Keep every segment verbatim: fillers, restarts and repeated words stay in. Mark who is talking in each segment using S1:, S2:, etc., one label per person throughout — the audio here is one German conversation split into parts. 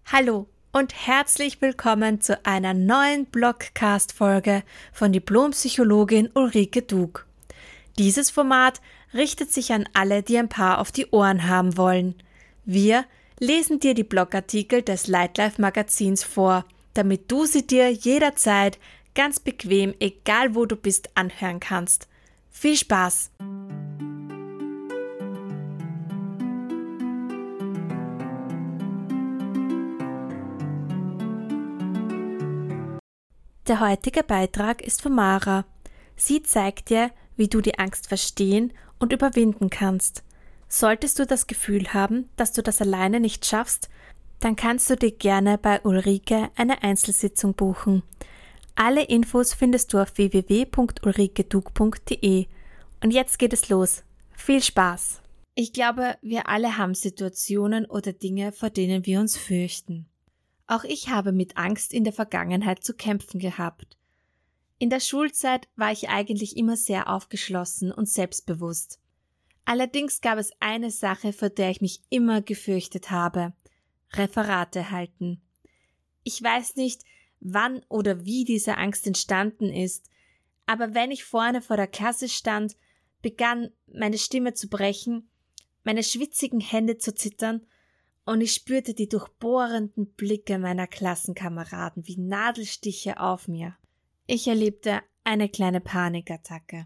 S1: Hallo und herzlich willkommen zu einer neuen Blogcast-Folge von Diplompsychologin Ulrike Dug. Dieses Format richtet sich an alle, die ein paar auf die Ohren haben wollen. Wir lesen dir die Blogartikel des Lightlife Magazins vor, damit du sie dir jederzeit ganz bequem, egal wo du bist, anhören kannst. Viel Spaß! Der heutige Beitrag ist von Mara. Sie zeigt dir, wie du die Angst verstehen und überwinden kannst. Solltest du das Gefühl haben, dass du das alleine nicht schaffst, dann kannst du dir gerne bei Ulrike eine Einzelsitzung buchen. Alle Infos findest du auf w w w punkt ulrikedug punkt d e. Und jetzt geht es los. Viel Spaß! Ich glaube, wir alle haben Situationen oder Dinge, vor denen wir uns fürchten. Auch ich habe mit Angst in der Vergangenheit zu kämpfen gehabt. In der Schulzeit war ich eigentlich immer sehr aufgeschlossen und selbstbewusst. Allerdings gab es eine Sache, vor der ich mich immer gefürchtet habe: Referate halten. Ich weiß nicht, wann oder wie diese Angst entstanden ist, aber wenn ich vorne vor der Klasse stand, begann meine Stimme zu brechen, meine schwitzigen Hände zu zittern, und ich spürte die durchbohrenden Blicke meiner Klassenkameraden wie Nadelstiche auf mir. Ich erlebte eine kleine Panikattacke.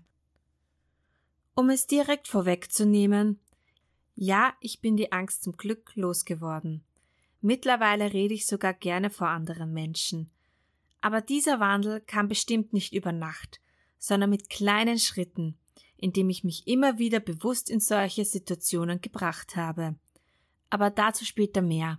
S1: Um es direkt vorwegzunehmen: Ja, ich bin die Angst zum Glück losgeworden. Mittlerweile rede ich sogar gerne vor anderen Menschen. Aber dieser Wandel kam bestimmt nicht über Nacht, sondern mit kleinen Schritten, indem ich mich immer wieder bewusst in solche Situationen gebracht habe. Aber dazu später mehr.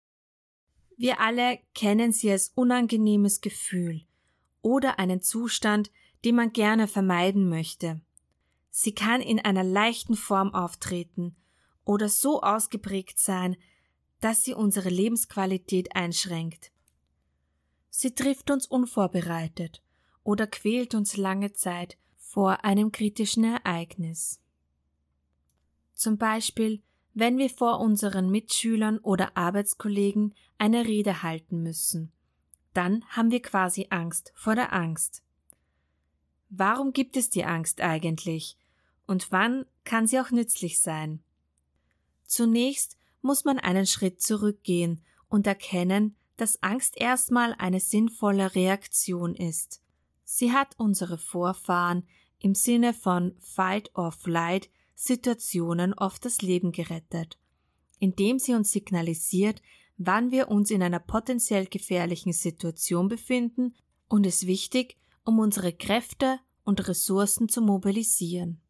S1: Wir alle kennen sie als unangenehmes Gefühl oder einen Zustand, den man gerne vermeiden möchte. Sie kann in einer leichten Form auftreten oder so ausgeprägt sein, dass sie unsere Lebensqualität einschränkt. Sie trifft uns unvorbereitet oder quält uns lange Zeit vor einem kritischen Ereignis. Zum Beispiel, wenn wir vor unseren Mitschülern oder Arbeitskollegen eine Rede halten müssen, dann haben wir quasi Angst vor der Angst. Warum gibt es die Angst eigentlich? Und wann kann sie auch nützlich sein? Zunächst muss man einen Schritt zurückgehen und erkennen, dass Angst erstmal eine sinnvolle Reaktion ist. Sie hat unsere Vorfahren im Sinne von Fight or Flight Situationen oft das Leben gerettet, indem sie uns signalisiert, wann wir uns in einer potenziell gefährlichen Situation befinden, und ist wichtig, um unsere Kräfte und Ressourcen zu mobilisieren.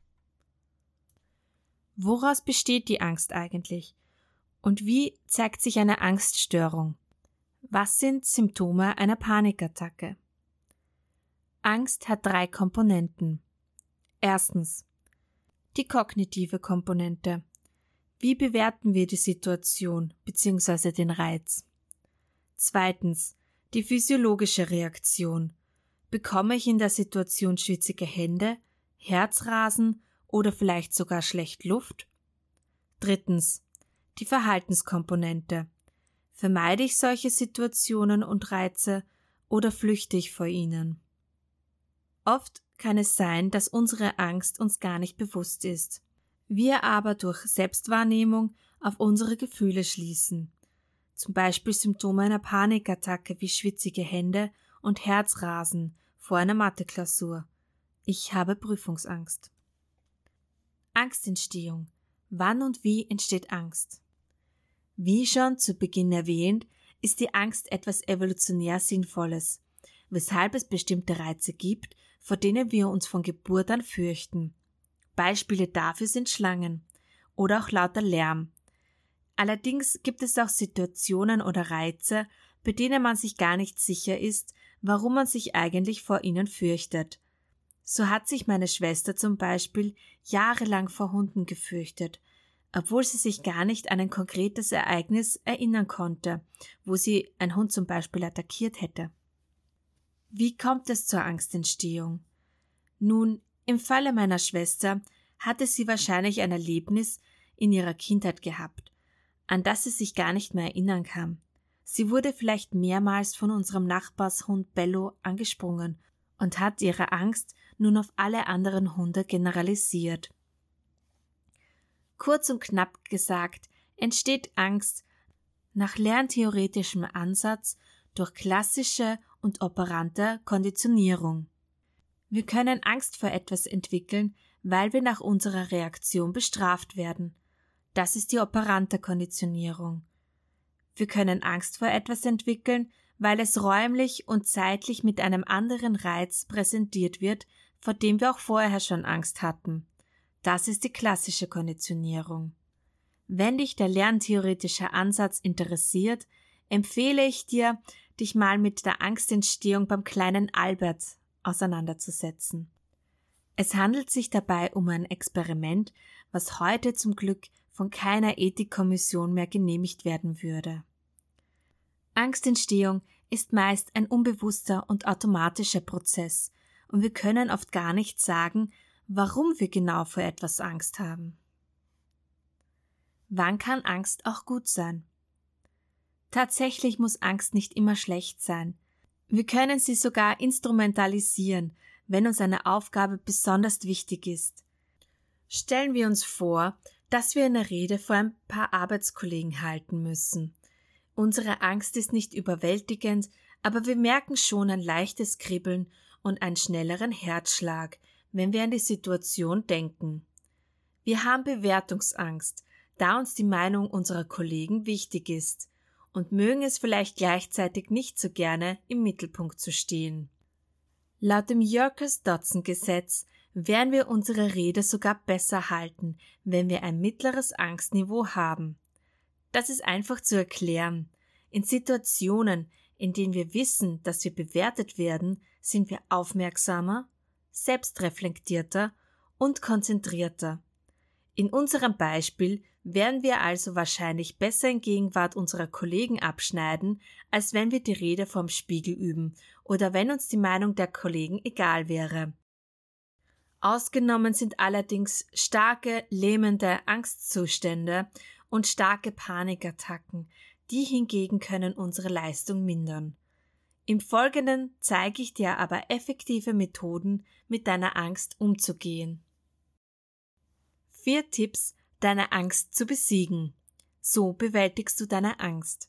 S1: Woraus besteht die Angst eigentlich? Und wie zeigt sich eine Angststörung? Was sind Symptome einer Panikattacke? Angst hat drei Komponenten. Erstens die kognitive Komponente. Wie bewerten wir die Situation bzw. den Reiz? Zweitens die physiologische Reaktion. Bekomme ich in der Situation schwitzige Hände, Herzrasen oder vielleicht sogar schlecht Luft? Drittens die Verhaltenskomponente. Vermeide ich solche Situationen und Reize oder flüchte ich vor ihnen? Oft kann es sein, dass unsere Angst uns gar nicht bewusst ist. Wir aber durch Selbstwahrnehmung auf unsere Gefühle schließen. Zum Beispiel Symptome einer Panikattacke wie schwitzige Hände und Herzrasen vor einer Matheklausur. Ich habe Prüfungsangst. Angstentstehung. Wann und wie entsteht Angst? Wie schon zu Beginn erwähnt, ist die Angst etwas evolutionär Sinnvolles, weshalb es bestimmte Reize gibt, vor denen wir uns von Geburt an fürchten. Beispiele dafür sind Schlangen oder auch lauter Lärm. Allerdings gibt es auch Situationen oder Reize, bei denen man sich gar nicht sicher ist, warum man sich eigentlich vor ihnen fürchtet. So hat sich meine Schwester zum Beispiel jahrelang vor Hunden gefürchtet, obwohl sie sich gar nicht an ein konkretes Ereignis erinnern konnte, wo sie ein Hund zum Beispiel attackiert hätte. Wie kommt es zur Angstentstehung? Nun, im Falle meiner Schwester hatte sie wahrscheinlich ein Erlebnis in ihrer Kindheit gehabt, an das sie sich gar nicht mehr erinnern kann. Sie wurde vielleicht mehrmals von unserem Nachbarshund Bello angesprungen und hat ihre Angst nun auf alle anderen Hunde generalisiert. Kurz und knapp gesagt, entsteht Angst nach lerntheoretischem Ansatz durch klassische und operante Konditionierung. Wir können Angst vor etwas entwickeln, weil wir nach unserer Reaktion bestraft werden. Das ist die operante Konditionierung. Wir können Angst vor etwas entwickeln, weil es räumlich und zeitlich mit einem anderen Reiz präsentiert wird, vor dem wir auch vorher schon Angst hatten. Das ist die klassische Konditionierung. Wenn dich der lerntheoretische Ansatz interessiert, empfehle ich dir, dich mal mit der Angstentstehung beim kleinen Albert auseinanderzusetzen. Es handelt sich dabei um ein Experiment, was heute zum Glück von keiner Ethikkommission mehr genehmigt werden würde. Angstentstehung ist meist ein unbewusster und automatischer Prozess und wir können oft gar nicht sagen, warum wir genau vor etwas Angst haben. Wann kann Angst auch gut sein? Tatsächlich muss Angst nicht immer schlecht sein. Wir können sie sogar instrumentalisieren, wenn uns eine Aufgabe besonders wichtig ist. Stellen wir uns vor, dass wir eine Rede vor ein paar Arbeitskollegen halten müssen. Unsere Angst ist nicht überwältigend, aber wir merken schon ein leichtes Kribbeln und einen schnelleren Herzschlag, wenn wir an die Situation denken. Wir haben Bewertungsangst, da uns die Meinung unserer Kollegen wichtig ist und mögen es vielleicht gleichzeitig nicht so gerne, im Mittelpunkt zu stehen. Laut dem Yerkes-Dodson-Gesetz werden wir unsere Rede sogar besser halten, wenn wir ein mittleres Angstniveau haben. Das ist einfach zu erklären. In Situationen, in denen wir wissen, dass wir bewertet werden, sind wir aufmerksamer, selbstreflektierter und konzentrierter. In unserem Beispiel werden wir also wahrscheinlich besser in Gegenwart unserer Kollegen abschneiden, als wenn wir die Rede vorm Spiegel üben oder wenn uns die Meinung der Kollegen egal wäre. Ausgenommen sind allerdings starke, lähmende Angstzustände und starke Panikattacken, die hingegen können unsere Leistung mindern. Im Folgenden zeige ich dir aber effektive Methoden, mit deiner Angst umzugehen. Vier Tipps, deine Angst zu besiegen. So bewältigst du deine Angst.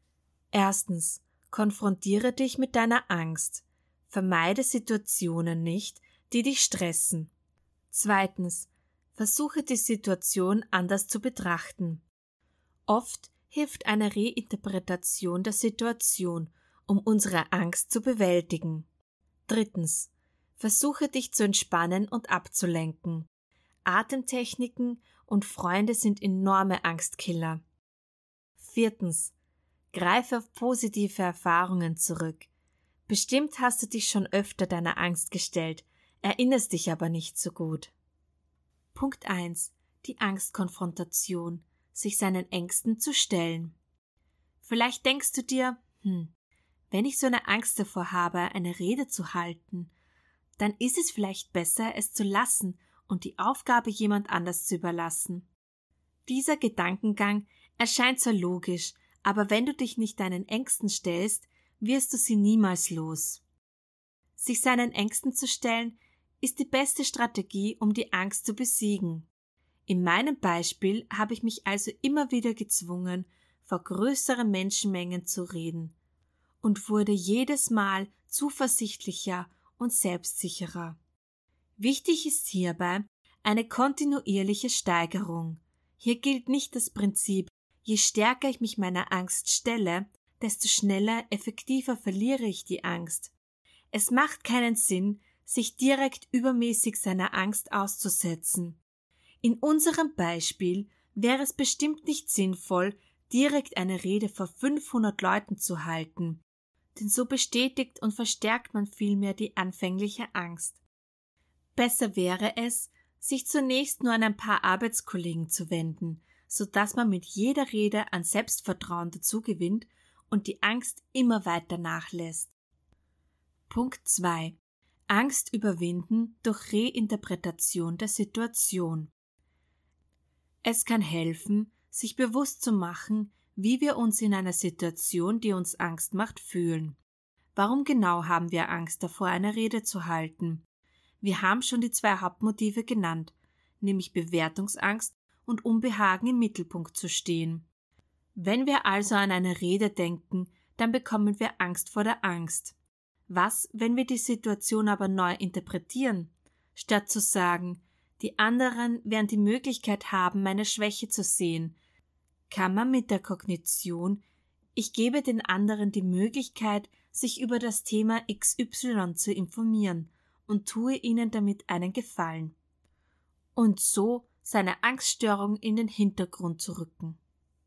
S1: Erstens, konfrontiere dich mit deiner Angst. Vermeide Situationen nicht, die dich stressen. Zweitens, versuche die Situation anders zu betrachten. Oft hilft eine Reinterpretation der Situation, um unsere Angst zu bewältigen. Drittens, versuche dich zu entspannen und abzulenken. Atemtechniken und Freunde sind enorme Angstkiller. Viertens, greife auf positive Erfahrungen zurück. Bestimmt hast du dich schon öfter deiner Angst gestellt, erinnerst dich aber nicht so gut. Punkt eins. Die Angstkonfrontation, sich seinen Ängsten zu stellen. Vielleicht denkst du dir, hm, wenn ich so eine Angst davor habe, eine Rede zu halten, dann ist es vielleicht besser, es zu lassen und die Aufgabe jemand anders zu überlassen. Dieser Gedankengang erscheint zwar logisch, aber wenn du dich nicht deinen Ängsten stellst, wirst du sie niemals los. Sich seinen Ängsten zu stellen, ist die beste Strategie, um die Angst zu besiegen. In meinem Beispiel habe ich mich also immer wieder gezwungen, vor größeren Menschenmengen zu reden und wurde jedes Mal zuversichtlicher und selbstsicherer. Wichtig ist hierbei eine kontinuierliche Steigerung. Hier gilt nicht das Prinzip, je stärker ich mich meiner Angst stelle, desto schneller, effektiver verliere ich die Angst. Es macht keinen Sinn, sich direkt übermäßig seiner Angst auszusetzen. In unserem Beispiel wäre es bestimmt nicht sinnvoll, direkt eine Rede vor fünfhundert Leuten zu halten, denn so bestätigt und verstärkt man vielmehr die anfängliche Angst. Besser wäre es, sich zunächst nur an ein paar Arbeitskollegen zu wenden, so dass man mit jeder Rede an Selbstvertrauen dazugewinnt und die Angst immer weiter nachlässt. Punkt zwei. Angst überwinden durch Reinterpretation der Situation. Es kann helfen, sich bewusst zu machen,
S2: wie wir uns in einer Situation, die uns Angst macht, fühlen. Warum genau haben wir Angst davor, eine Rede zu halten? Wir haben schon die zwei Hauptmotive genannt, nämlich Bewertungsangst und Unbehagen im Mittelpunkt zu stehen. Wenn wir also an eine Rede denken, dann bekommen wir Angst vor der Angst. Was, wenn wir die Situation aber neu interpretieren? Statt zu sagen, die anderen werden die Möglichkeit haben, meine Schwäche zu sehen, kann man mit der Kognition, ich gebe den anderen die Möglichkeit, sich über das Thema X Y zu informieren und tue ihnen damit einen Gefallen. Und so seine Angststörung in den Hintergrund zu rücken.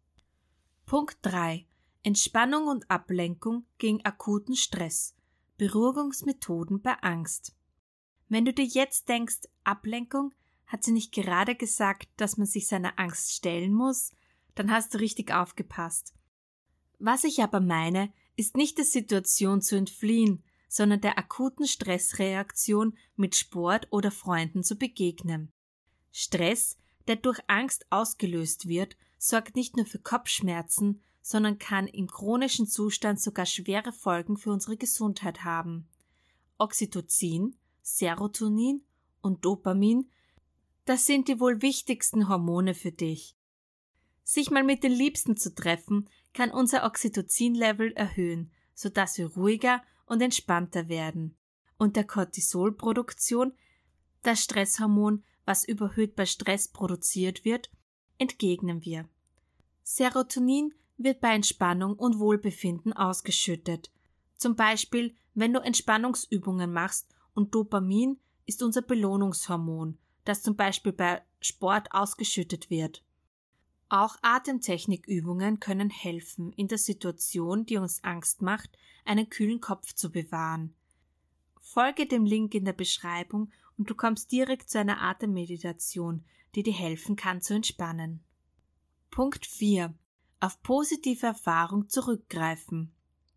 S2: Punkt drei. Entspannung und Ablenkung gegen akuten Stress. Beruhigungsmethoden bei Angst. Wenn du dir jetzt denkst, Ablenkung, hat sie nicht gerade gesagt, dass man sich seiner Angst stellen muss? Dann hast du richtig aufgepasst. Was ich aber meine, ist nicht der Situation zu entfliehen, sondern der akuten Stressreaktion mit Sport oder Freunden zu begegnen. Stress, der durch Angst ausgelöst wird, sorgt nicht nur für Kopfschmerzen, sondern kann im chronischen Zustand sogar schwere Folgen für unsere Gesundheit haben. Oxytocin, Serotonin und Dopamin, das sind die wohl wichtigsten Hormone für dich. Sich mal mit den Liebsten zu treffen, kann unser Oxytocin-Level erhöhen, sodass wir ruhiger und entspannter werden. Und der Cortisolproduktion, das Stresshormon, was überhöht bei Stress produziert wird, entgegnen wir. Serotonin wird bei Entspannung und Wohlbefinden ausgeschüttet. Zum Beispiel, wenn du Entspannungsübungen machst, und Dopamin ist unser Belohnungshormon, das zum Beispiel bei Sport ausgeschüttet wird. Auch Atemtechnikübungen können helfen, in der Situation, die uns Angst macht, einen kühlen Kopf zu bewahren. Folge dem Link in der Beschreibung und du kommst direkt zu einer Atemmeditation, die dir helfen kann zu entspannen. Punkt vier. Auf positive Erfahrung zurückgreifen.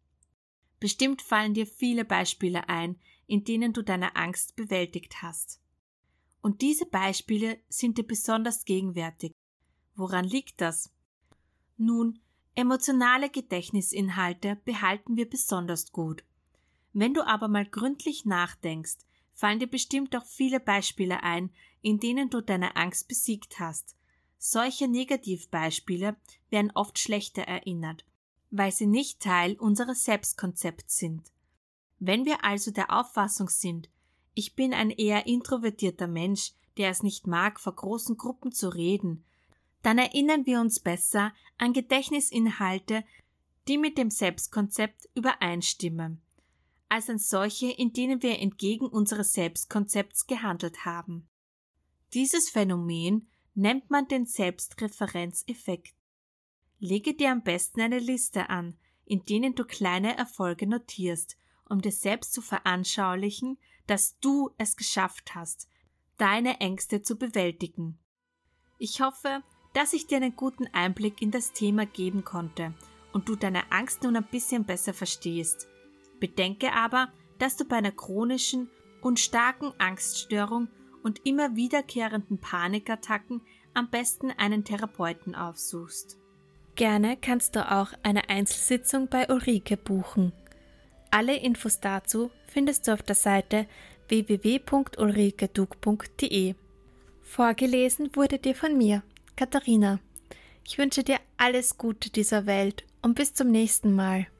S2: Bestimmt fallen dir viele Beispiele ein, in denen du deine Angst bewältigt hast. Und diese Beispiele sind dir besonders gegenwärtig. Woran liegt das? Nun, emotionale Gedächtnisinhalte behalten wir besonders gut. Wenn du aber mal gründlich nachdenkst, fallen dir bestimmt auch viele Beispiele ein, in denen du deine Angst besiegt hast. Solche Negativbeispiele werden oft schlechter erinnert, weil sie nicht Teil unseres Selbstkonzepts sind. Wenn wir also der Auffassung sind, ich bin ein eher introvertierter Mensch, der es nicht mag, vor großen Gruppen zu reden, dann erinnern wir uns besser an Gedächtnisinhalte, die mit dem Selbstkonzept übereinstimmen, als an solche, in denen wir entgegen unseres Selbstkonzepts gehandelt haben. Dieses Phänomen nennt man den Selbstreferenzeffekt. Lege dir am besten eine Liste an, in denen du kleine Erfolge notierst, um dir selbst zu veranschaulichen, dass du es geschafft hast, deine Ängste zu bewältigen. Ich hoffe, dass ich dir einen guten Einblick in das Thema geben konnte und du deine Angst nun ein bisschen besser verstehst. Bedenke aber, dass du bei einer chronischen und starken Angststörung und immer wiederkehrenden Panikattacken am besten einen Therapeuten aufsuchst.
S1: Gerne kannst du auch eine Einzelsitzung bei Ulrike buchen. Alle Infos dazu findest du auf der Seite w w w punkt ulrike dug punkt d e. Vorgelesen wurde dir von mir, Katharina. Ich wünsche dir alles Gute dieser Welt und bis zum nächsten Mal.